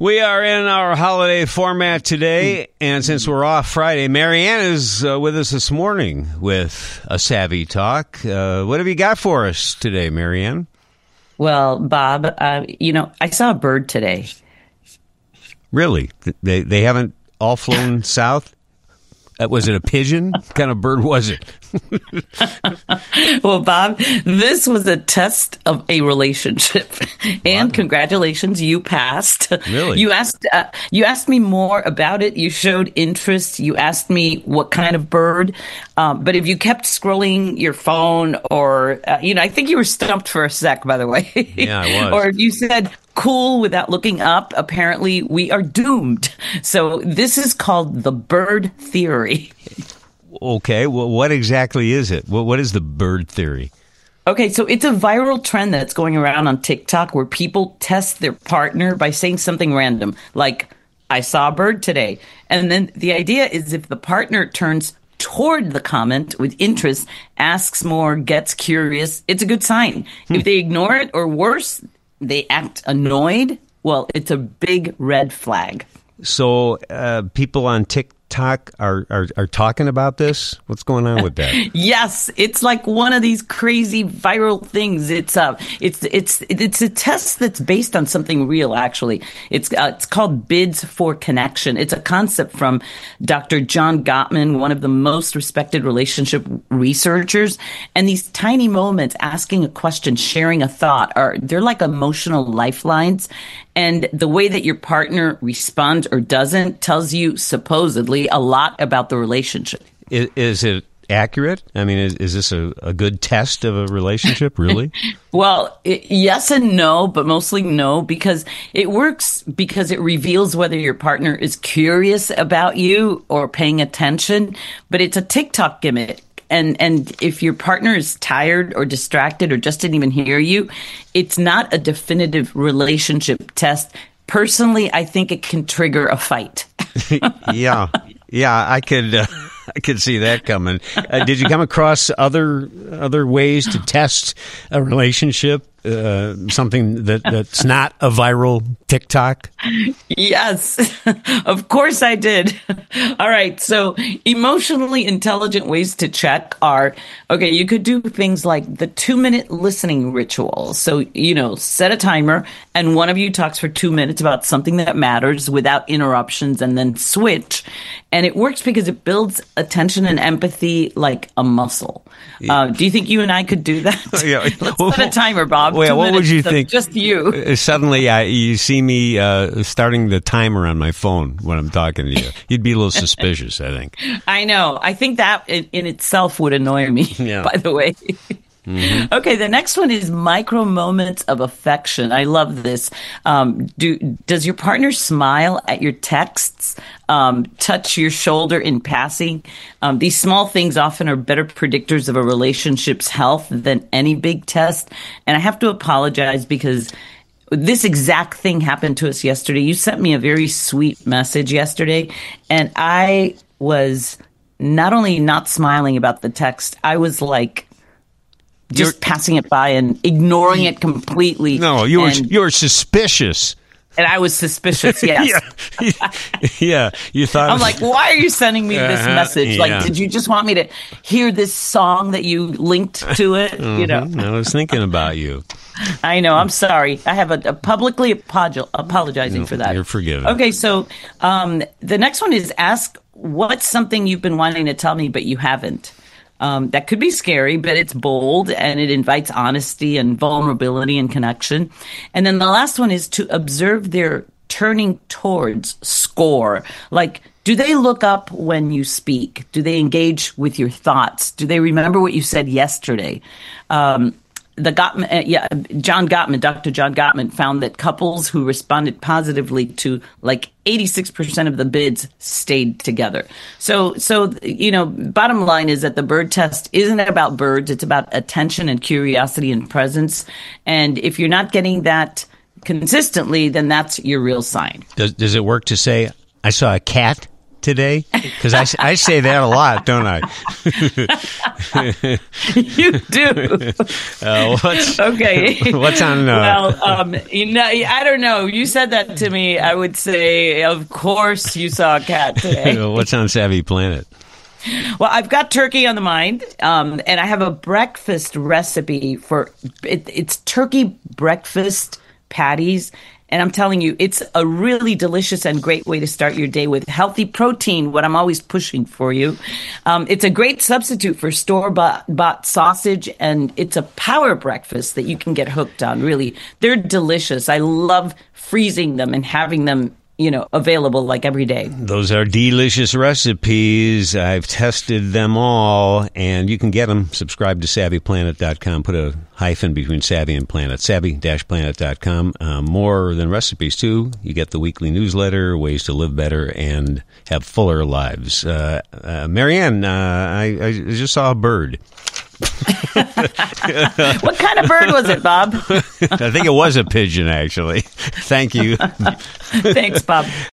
We are in our holiday format today, and since we're off Friday, Marianne is with us this morning with a Savvy Talk. What have you got for us today, Marianne? Well, Bob, I saw a bird today. Really? They haven't all flown south? Was it a pigeon? What kind of bird was it? Well, Bob, this was a test of a relationship, and congratulations, you passed. Really? You asked me more about it. You showed interest. You asked me what kind of bird. But if you kept scrolling your phone, or I think you were stumped for a sec. By the way, yeah, I was. Or if you said cool without looking up, apparently we are doomed. So this is called the bird theory. Okay, well, what exactly is it? What is the bird theory? Okay, so it's a viral trend that's going around on TikTok where people test their partner by saying something random, like, I saw a bird today. And then the idea is if the partner turns toward the comment with interest, asks more, gets curious, it's a good sign. If they ignore it, or worse, they act annoyed, well, it's a big red flag. So people on TikTok are talking about this? What's going on with that? Yes, it's like one of these crazy viral things. It's a test that's based on something real, actually. It's called Bids for Connection. It's a concept from Dr. John Gottman, one of the most respected relationship researchers. And these tiny moments, asking a question, sharing a thought, they're like emotional lifelines. And the way that your partner responds or doesn't tells you supposedly a lot about the relationship. Is it accurate? I mean, is this a good test of a relationship, really? Well, yes and no, but mostly no, because it works because it reveals whether your partner is curious about you or paying attention. But it's a TikTok gimmick. And if your partner is tired or distracted or just didn't even hear you, it's not a definitive relationship test. Personally, I think it can trigger a fight. Yeah, I could see that coming. Did you come across other ways to test a relationship? Something that's not a viral TikTok? Yes, of course I did. All right. So emotionally intelligent ways to check are, okay, you could do things like the 2-minute listening ritual. So, set a timer and one of you talks for 2 minutes about something that matters without interruptions, and then switch. And it works because it builds attention and empathy like a muscle. Do you think you and I could do that? Yeah. Let's set a timer, Bob. Well, what would you think? Just you. Suddenly, you see me starting the timer on my phone when I'm talking to you. You'd be a little suspicious, I think. I know. I think that in itself would annoy me, by the way. Mm-hmm. Okay, the next one is micro moments of affection. I love this. Does your partner smile at your texts? Touch your shoulder in passing? These small things often are better predictors of a relationship's health than any big test. And I have to apologize because this exact thing happened to us yesterday. You sent me a very sweet message yesterday, and I was not only not smiling about the text, I was like, just passing it by and ignoring it completely. No, you were suspicious. And I was suspicious, yes. Yeah, you thought... I'm like, why are you sending me this message? Like, did you just want me to hear this song that you linked to it? Mm-hmm. I was thinking about you. I know, I'm sorry. I have a publicly apologizing for that. You're forgiven. Okay, so the next one is ask what's something you've been wanting to tell me but you haven't. That could be scary, but it's bold and it invites honesty and vulnerability and connection. And then the last one is to observe their turning towards score. Like, do they look up when you speak? Do they engage with your thoughts? Do they remember what you said yesterday? Dr. John Gottman found that couples who responded positively to like 86% of the bids stayed together. So, bottom line is that the bird test isn't about birds. It's about attention and curiosity and presence. And if you're not getting that consistently, then that's your real sign. Does it work to say, I saw a cat today? Because I say that a lot, don't I? You do. Okay. What's on? Well, I don't know. You said that to me. I would say, of course, you saw a cat today. What's on Savvy Planet? Well, I've got turkey on the mind, and I have a breakfast recipe for it. It's turkey breakfast patties. And I'm telling you, it's a really delicious and great way to start your day with healthy protein, what I'm always pushing for you. It's a great substitute for store-bought sausage, and it's a power breakfast that you can get hooked on, really. They're delicious. I love freezing them and having them, available like every day. Those are delicious recipes. I've tested them all, and you can get them. Subscribe to SavvyPlanet.com. Put a hyphen between Savvy and Planet. Savvy-Planet.com. More than recipes, too. You get the weekly newsletter, ways to live better and have fuller lives. Marianne, I just saw a bird. What kind of bird was it, Bob? I think it was a pigeon, actually. Thank you. Thanks, Bob.